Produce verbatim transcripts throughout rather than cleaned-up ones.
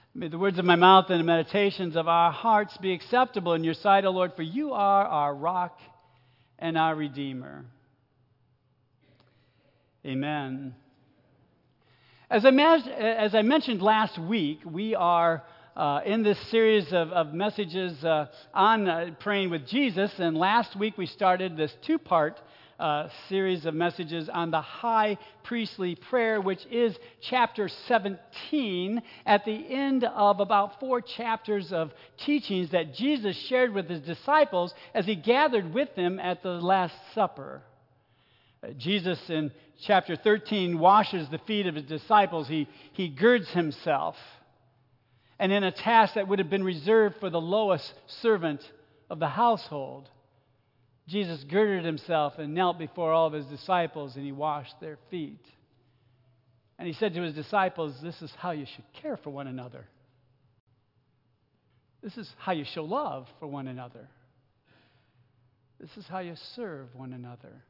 May the words of my mouth and the meditations of our hearts be acceptable in your sight, O Lord, for you are our rock and our Redeemer. Amen. As I, mas- as I mentioned last week, we are uh, in this series of, of messages uh, on uh, praying with Jesus, and last week we started this two-part uh, series of messages on the high priestly prayer, which is chapter seventeen, at the end of about four chapters of teachings that Jesus shared with his disciples as he gathered with them at the Last Supper. Uh, Jesus in chapter thirteen washes the feet of his disciples. He, he girds himself. And in a task that would have been reserved for the lowest servant of the household, Jesus girded himself and knelt before all of his disciples, and he washed their feet. And he said to his disciples, this is how you should care for one another. This is how you show love for one another. This is how you serve one another.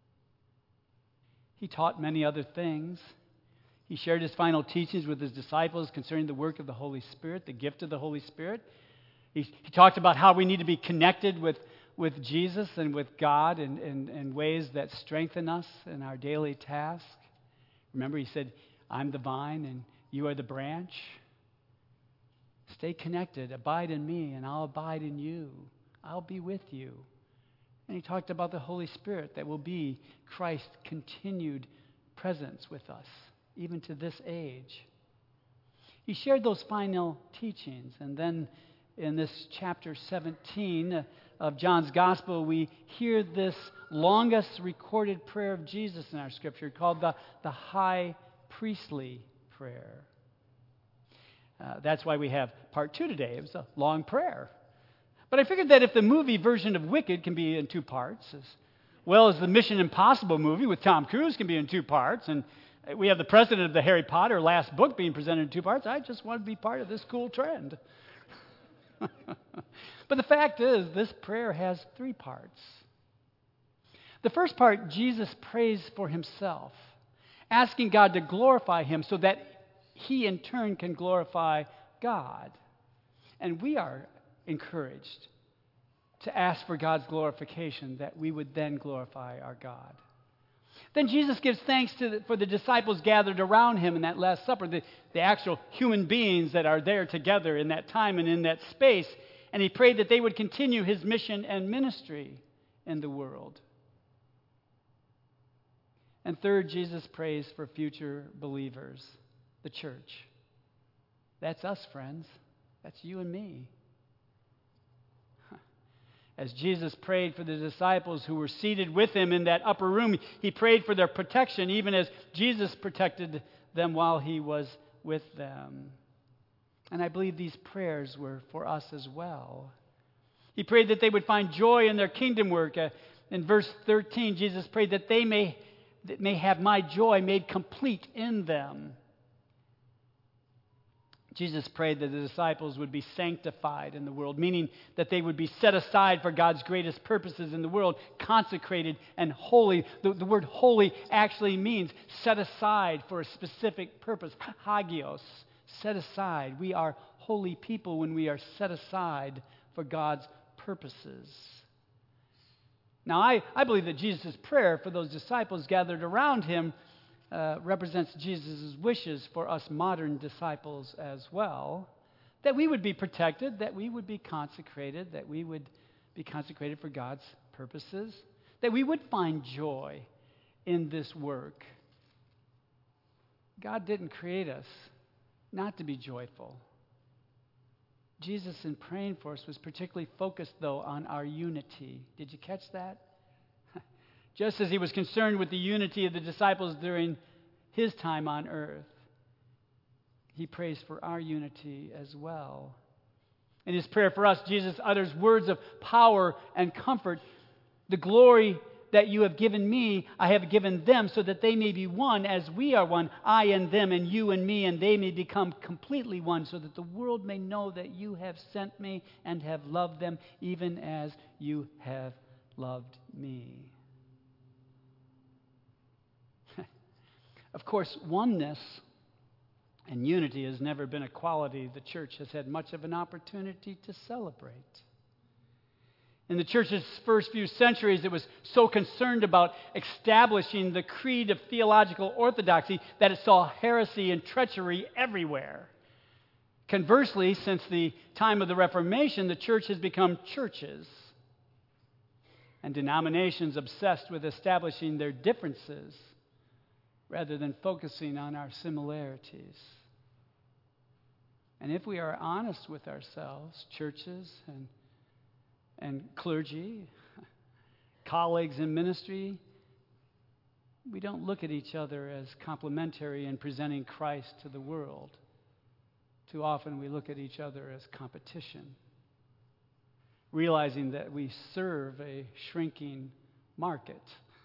He taught many other things. He shared his final teachings with his disciples concerning the work of the Holy Spirit, the gift of the Holy Spirit. He, he talked about how we need to be connected with, with Jesus and with God in, in, in ways that strengthen us in our daily task. Remember, he said, I'm the vine and you are the branch. Stay connected, abide in me, and I'll abide in you. I'll be with you. And he talked about the Holy Spirit that will be Christ's continued presence with us, even to this age. He shared those final teachings. And then in this chapter seventeen of John's Gospel, we hear this longest recorded prayer of Jesus in our Scripture called the, the high priestly prayer. Uh, that's why we have part two today. It was a long prayer. But I figured that if the movie version of Wicked can be in two parts, as well as the Mission Impossible movie with Tom Cruise can be in two parts, and we have the precedent of the Harry Potter last book being presented in two parts, I just want to be part of this cool trend. But the fact is, this prayer has three parts. The first part, Jesus prays for himself, asking God to glorify him so that he in turn can glorify God. And we are encouraged to ask for God's glorification, that we would then glorify our God. Then Jesus gives thanks to the, for the disciples gathered around him in that Last Supper, the, the actual human beings that are there together in that time and in that space. And he prayed that they would continue his mission and ministry in the world. And third, Jesus prays for future believers, the church. That's us, friends. That's you and me. As Jesus prayed for the disciples who were seated with him in that upper room, he prayed for their protection, even as Jesus protected them while he was with them. And I believe these prayers were for us as well. He prayed that they would find joy in their kingdom work. Uh, in verse thirteen, Jesus prayed that they may, that may have my joy made complete in them. Jesus prayed that the disciples would be sanctified in the world, meaning that they would be set aside for God's greatest purposes in the world, consecrated and holy. The, the word holy actually means set aside for a specific purpose. Hagios, set aside. We are holy people when we are set aside for God's purposes. Now, I, I believe that Jesus' prayer for those disciples gathered around him Uh, represents Jesus' wishes for us modern disciples as well, that we would be protected, that we would be consecrated, that we would be consecrated for God's purposes, that we would find joy in this work. God didn't create us not to be joyful. Jesus, in praying for us, was particularly focused, though, on our unity. Did you catch that? Just as he was concerned with the unity of the disciples during his time on earth, he prays for our unity as well. In his prayer for us, Jesus utters words of power and comfort. The glory that you have given me, I have given them, so that they may be one as we are one, I and them and you and me, and they may become completely one, so that the world may know that you have sent me and have loved them, even as you have loved me. Of course, oneness And unity has never been a quality the church has had much of an opportunity to celebrate. In the church's first few centuries, it was so concerned about establishing the creed of theological orthodoxy that it saw heresy and treachery everywhere. Conversely, since the time of the Reformation, the church has become churches and denominations obsessed with establishing their differences rather than focusing on our similarities. And if we are honest with ourselves, churches and, and clergy, colleagues in ministry, we don't look at each other as complementary in presenting Christ to the world. Too often we look at each other as competition, realizing that we serve a shrinking market.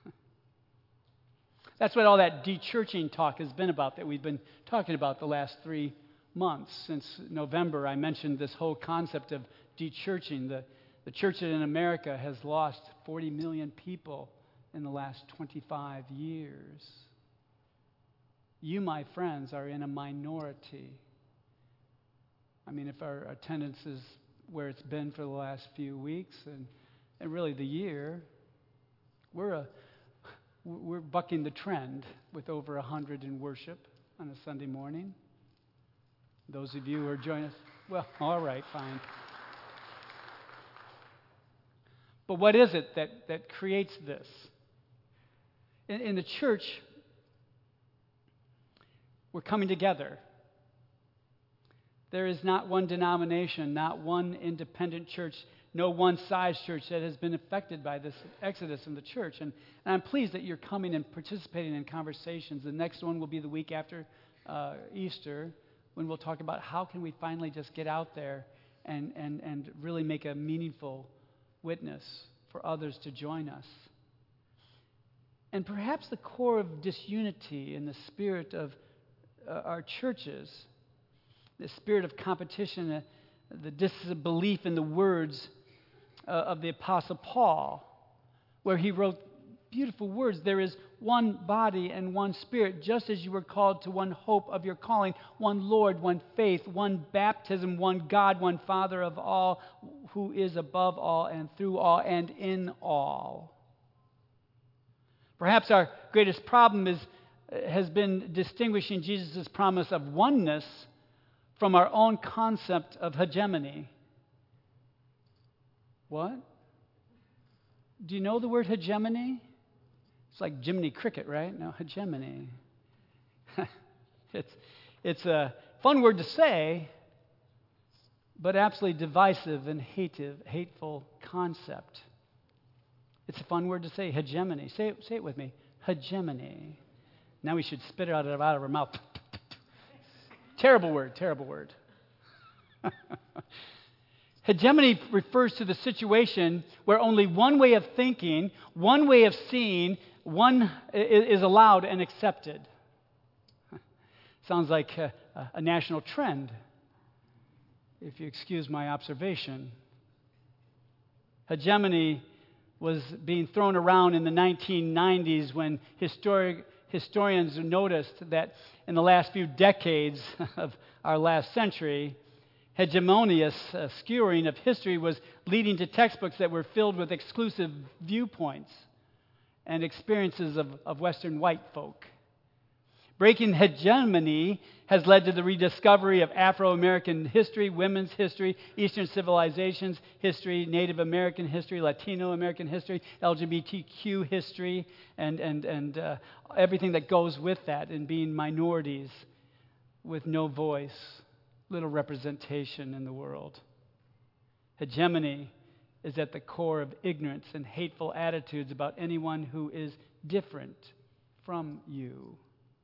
That's what all that de-churching talk has been about that we've been talking about the last three months. Since November, I mentioned this whole concept of de-churching. The, the church in America has lost forty million people in the last twenty-five years. You, my friends, are in a minority. I mean, if our attendance is where it's been for the last few weeks and, and really the year, we're a we're bucking the trend with over a hundred in worship on a Sunday morning. Those of you who are joining us, well, all right, fine. But what is it that, that creates this? In, in the church, we're coming together. There is not one denomination, not one independent church, no one-size church that has been affected by this exodus in the church. And, and I'm pleased that you're coming and participating in conversations. The next one will be the week after uh, Easter, when we'll talk about how can we finally just get out there and, and, and really make a meaningful witness for others to join us. And perhaps the core of disunity in the spirit of uh, our churches, the spirit of competition, uh, the disbelief in the words uh, of the Apostle Paul, where he wrote beautiful words. There is one body and one spirit, just as you were called to one hope of your calling, one Lord, one faith, one baptism, one God, one Father of all, who is above all and through all and in all. Perhaps our greatest problem is has been distinguishing Jesus' promise of oneness from our own concept of hegemony. What? Do you know the word hegemony? It's like Jiminy Cricket, right? No, hegemony. it's, it's a fun word to say, but absolutely divisive and hative, hateful concept. It's a fun word to say, hegemony. Say it, say it with me, hegemony. Now we should spit it out of, out of our mouth. Terrible word, terrible word. Hegemony refers to the situation where only one way of thinking, one way of seeing, one is allowed and accepted. Sounds like a, a national trend, if you excuse my observation. Hegemony was being thrown around in the nineteen nineties when historic, historians noticed that in the last few decades of our last century, hegemonious uh, skewering of history was leading to textbooks that were filled with exclusive viewpoints and experiences of, of Western white folk. Breaking hegemony has led to the rediscovery of Afro-American history, women's history, Eastern civilizations history, Native American history, Latino American history, L G B T Q history, and, and, and uh, everything that goes with that, and being minorities with no voice, little representation in the world. Hegemony is at the core of ignorance and hateful attitudes about anyone who is different from you.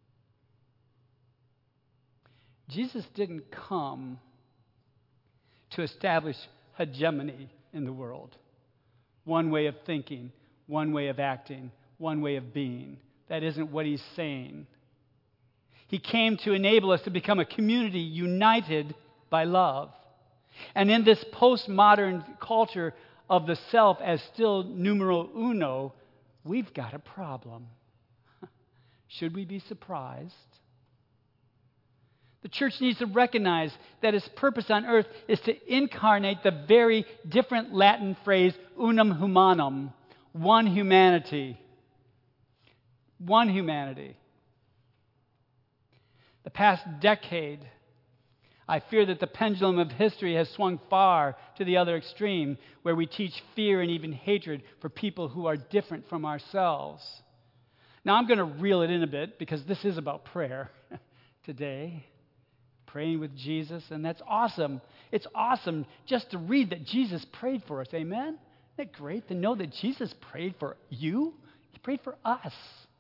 Jesus didn't come to establish hegemony in the world. One way of thinking, one way of acting, one way of being. That isn't what he's saying. He came to enable us to become a community united by love. And in this postmodern culture of the self as still numero uno, we've got a problem. Should we be surprised? The church needs to recognize that its purpose on earth is to incarnate the very different Latin phrase, unum humanum, one humanity. One humanity. The past decade, I fear that the pendulum of history has swung far to the other extreme, where we teach fear and even hatred for people who are different from ourselves. Now, I'm going to reel it in a bit because this is about prayer today. Praying with Jesus, and that's awesome. It's awesome just to read that Jesus prayed for us. Amen? Isn't that great to know that Jesus prayed for you? He prayed for us.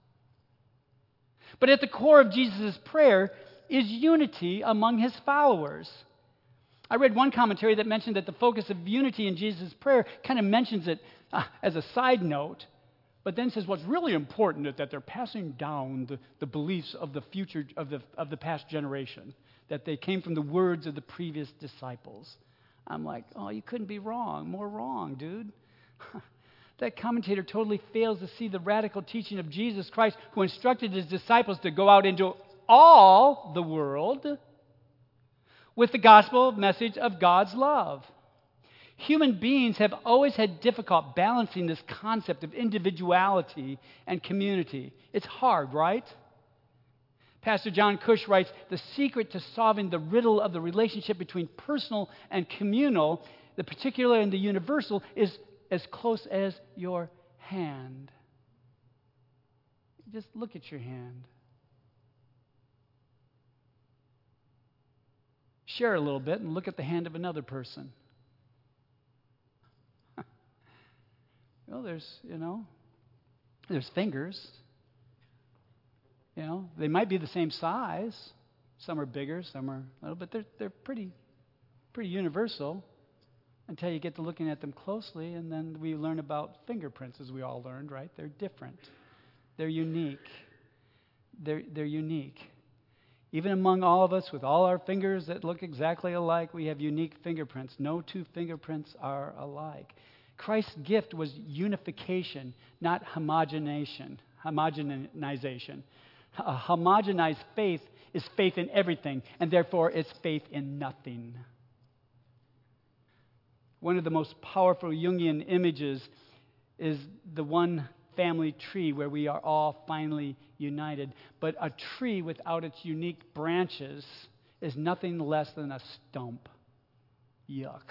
But at the core of Jesus' prayer is unity among his followers. I read one commentary that mentioned that the focus of unity in Jesus' prayer kind of mentions it uh, as a side note, but then says what's really important is that they're passing down the, the beliefs of the future, of the, of the past generation, that they came from the words of the previous disciples. I'm like, oh, you couldn't be wrong. More wrong, dude. That commentator totally fails to see the radical teaching of Jesus Christ, who instructed his disciples to go out into all the world with the gospel message of God's love. Human beings have always had difficult balancing this concept of individuality and community. It's hard, right? Pastor John Cush writes, the secret to solving the riddle of the relationship between personal and communal, the particular and the universal, is as close as your hand. Just look at your hand. Share a little bit and look at the hand of another person. Well, there's, you know, there's fingers. You know, they might be the same size. Some are bigger, some are little, but they're they're pretty pretty universal until you get to looking at them closely, and then we learn about fingerprints, as we all learned, right? They're different. They're unique. They're they're unique. Even among all of us, with all our fingers that look exactly alike, we have unique fingerprints. No two fingerprints are alike. Christ's gift was unification, not homogenization. Homogenization. A homogenized faith is faith in everything, and therefore it's faith in nothing. One of the most powerful Jungian images is the one family tree where we are all finally united. But a tree without its unique branches is nothing less than a stump. Yuck.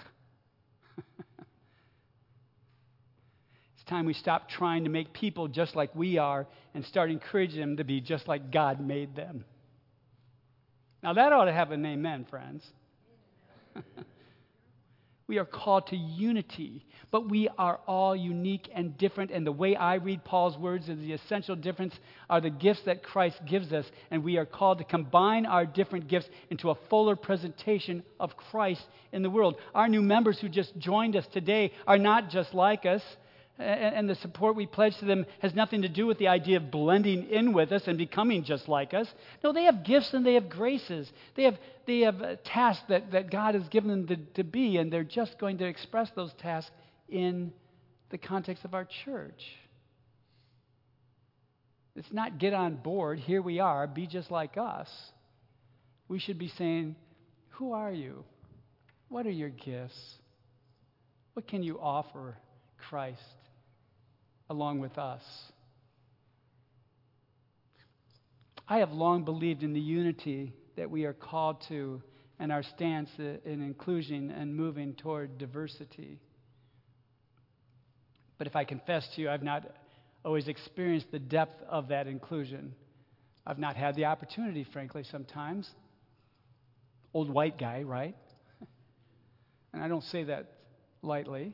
It's time we stop trying to make people just like we are and start encouraging them to be just like God made them. Now that ought to have an amen, friends. We are called to unity, but we are all unique and different. And the way I read Paul's words is the essential difference are the gifts that Christ gives us. And we are called to combine our different gifts into a fuller presentation of Christ in the world. Our new members who just joined us today are not just like us. And the support we pledge to them has nothing to do with the idea of blending in with us and becoming just like us. No, they have gifts and they have graces. They have they have tasks that, that God has given them to, to be, and they're just going to express those tasks in the context of our church. It's not get on board, here we are, be just like us. We should be saying, who are you? What are your gifts? What can you offer Christ along with us? I have long believed in the unity that we are called to and our stance in inclusion and moving toward diversity. But if I confess to you, I've not always experienced the depth of that inclusion. I've not had the opportunity, frankly, sometimes. Old white guy, right? And I don't say that lightly.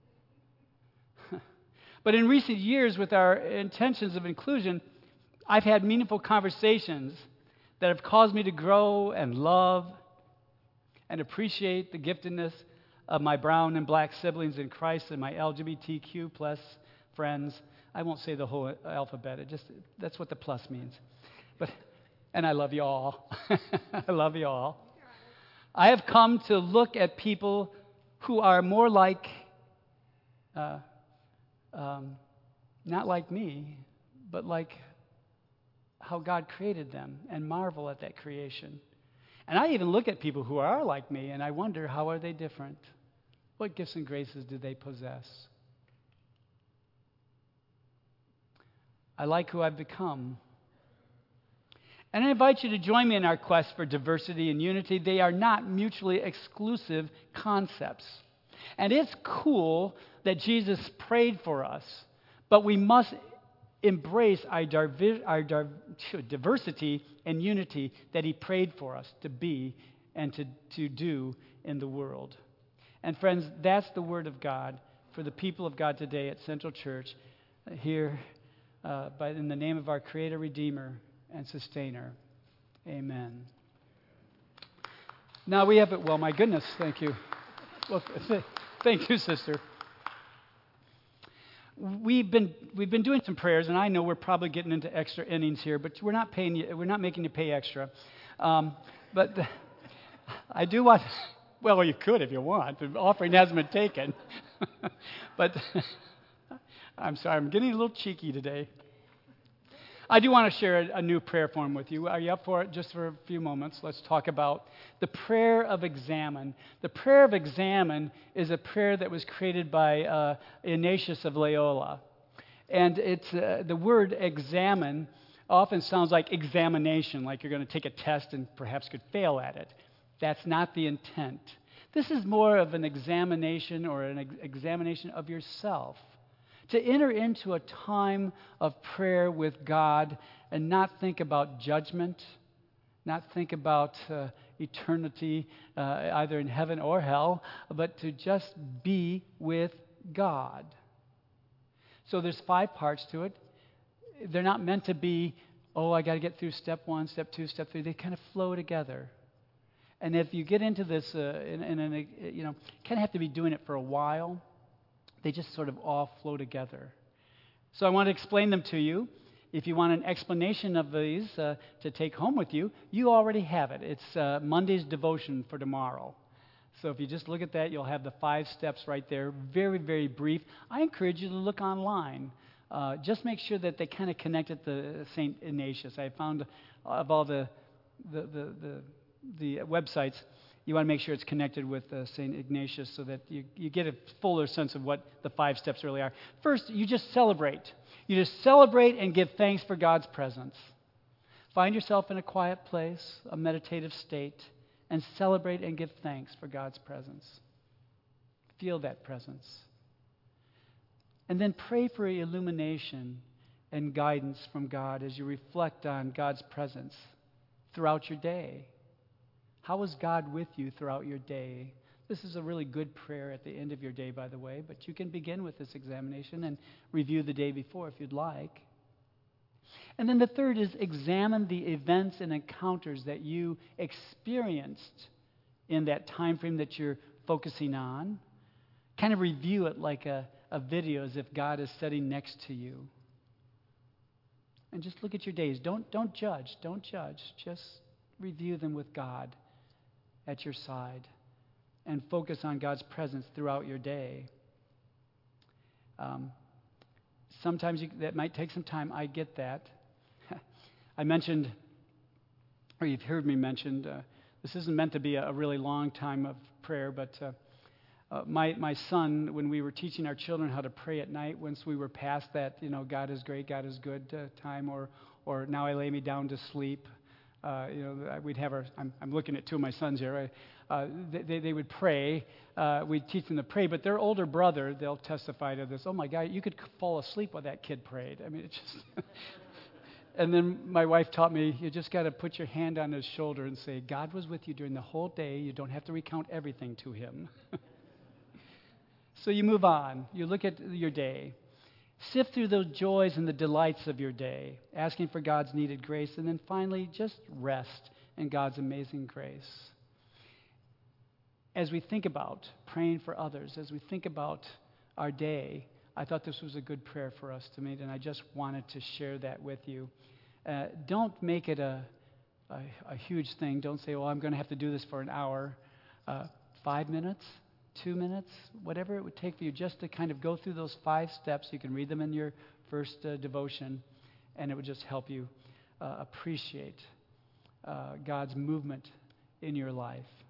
But in recent years, with our intentions of inclusion, I've had meaningful conversations that have caused me to grow and love and appreciate the giftedness of my brown and black siblings in Christ and my L G B T Q plus friends. I won't say the whole alphabet. It just that's what the plus means. But and I love you all. I love you all. I have come to look at people who are more like, uh, um, not like me, but like how God created them and marvel at that creation. And I even look at people who are like me, and I wonder, how are they different? What gifts and graces do they possess? I like who I've become. And I invite you to join me in our quest for diversity and unity. They are not mutually exclusive concepts. And it's cool that Jesus prayed for us, but we must embrace our, diver- our div- diversity and unity that he prayed for us to be and to, to do in the world. And friends, that's the word of God for the people of God today at Central Church, here uh, by, in the name of our Creator, Redeemer, and Sustainer. Amen. Now we have it. Well, my goodness, thank you. Well, th- thank you, sister. We've been we've been doing some prayers, and I know we're probably getting into extra innings here, but we're not paying you. We're not making you pay extra. Um, but the, I do want. Well, you could if you want. The offering hasn't been taken. But I'm sorry, I'm getting a little cheeky today. I do want to share a, a new prayer form with you. Are you up for it? Just for a few moments, let's talk about the prayer of examine. The prayer of examine is a prayer that was created by uh, Ignatius of Loyola. And it's uh, the word examine often sounds like examination, like you're going to take a test and perhaps could fail at it. That's not the intent. This is more of an examination or an ex- examination of yourself. To enter into a time of prayer with God and not think about judgment, not think about uh, eternity, uh, either in heaven or hell, but to just be with God. So there's five parts to it. They're not meant to be, oh, I got to get through step one, step two, step three. They kind of flow together. And if you get into this, uh, in, in an, you know, kind of have to be doing it for a while. They just sort of all flow together. So I want to explain them to you. If you want an explanation of these uh, to take home with you, you already have it. It's uh, Monday's devotion for tomorrow. So if you just look at that, you'll have the five steps right there. Very, very brief. I encourage you to look online. Uh, just make sure that they kind of connect it to Saint Ignatius. I found of all the the the, the, the websites, you want to make sure it's connected with uh, Saint Ignatius so that you, you get a fuller sense of what the five steps really are. First, you just celebrate. You just celebrate and give thanks for God's presence. Find yourself in a quiet place, a meditative state, and celebrate and give thanks for God's presence. Feel that presence. And then pray for illumination and guidance from God as you reflect on God's presence throughout your day. How is God with you throughout your day? This is a really good prayer at the end of your day, by the way, but you can begin with this examination and review the day before if you'd like. And then the third is examine the events and encounters that you experienced in that time frame that you're focusing on. Kind of review it like a, a video as if God is sitting next to you. And just look at your days. Don't, don't judge. Don't judge. Just review them with God at your side and focus on God's presence throughout your day. Um, sometimes you, that might take some time. I get that. I mentioned, or you've heard me mention, uh, this isn't meant to be a, a really long time of prayer, but uh, uh, my my son, when we were teaching our children how to pray at night, once we were past that, you know, God is great, God is good uh, time, or or now I lay me down to sleep. Uh, you know, we'd have our. I'm, I'm looking at two of my sons here. Right? Uh, they, they would pray. Uh, we'd teach them to pray, but their older brother, they'll testify to this. Oh my God, you could fall asleep while that kid prayed. I mean, it just. And then my wife taught me, you just got to put your hand on his shoulder and say, God was with you during the whole day. You don't have to recount everything to him. So you move on. You look at your day. Sift through those joys and the delights of your day, asking for God's needed grace, and then finally just rest in God's amazing grace. As we think about praying for others, as we think about our day, I thought this was a good prayer for us to make, and I just wanted to share that with you. Uh, don't make it a, a, a huge thing. Don't say, well, I'm going to have to do this for an hour. Uh, five minutes? Two minutes, whatever it would take for you, just to kind of go through those five steps. You can read them in your first uh, devotion, and it would just help you uh, appreciate uh, God's movement in your life.